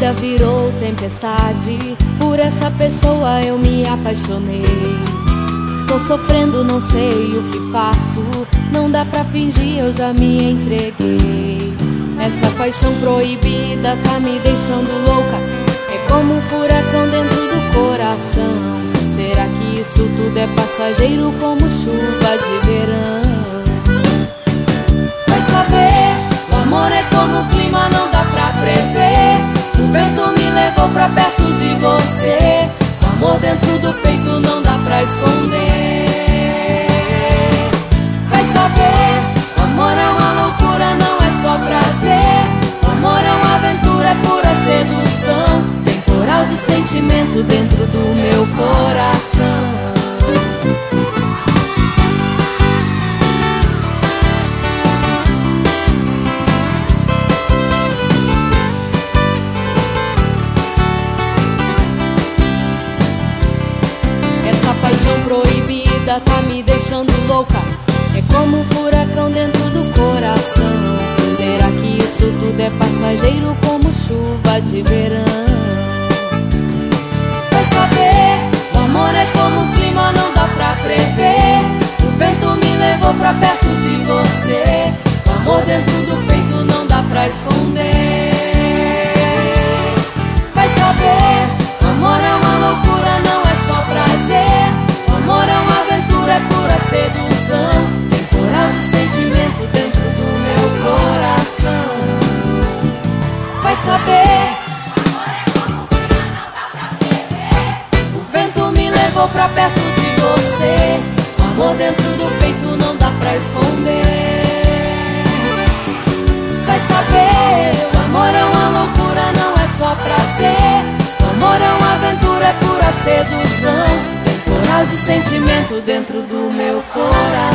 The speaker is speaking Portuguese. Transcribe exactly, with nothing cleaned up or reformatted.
dia virou tempestade, por essa pessoa eu me apaixonei. Tô sofrendo, não sei o que faço, não dá pra fingir, eu já me entreguei. Essa paixão proibida tá me deixando louca, é como um furacão dentro do coração. Será que isso tudo é passageiro, como chuva de verão? Vai saber, o amor é como o clima, não dá pra prever. O vento me levou pra perto de você, o amor dentro do peito não dá pra esconder. Vai saber, o amor é uma loucura, não é só prazer. O amor é uma aventura, é pura sedução, temporal de sentimento dentro do meu coração. Paixão proibida tá me deixando louca, é como um furacão dentro do coração. Será que isso tudo é passageiro, como chuva de verão? Vai saber, o amor é como um clima, não dá pra prever. O vento me levou pra perto de você, o amor dentro do peito não dá pra esconder. Vai saber, o amor é uma loucura, não é só prazer. O amor é uma aventura, é pura sedução, temporal de sentimento dentro do meu coração. Vai saber, o vento me levou pra perto de você, o amor dentro do peito não dá pra esconder. Vai saber, o amor é uma loucura, não é só prazer. O amor é uma aventura, é pura sedução, temporal de sentimento dentro do meu coração.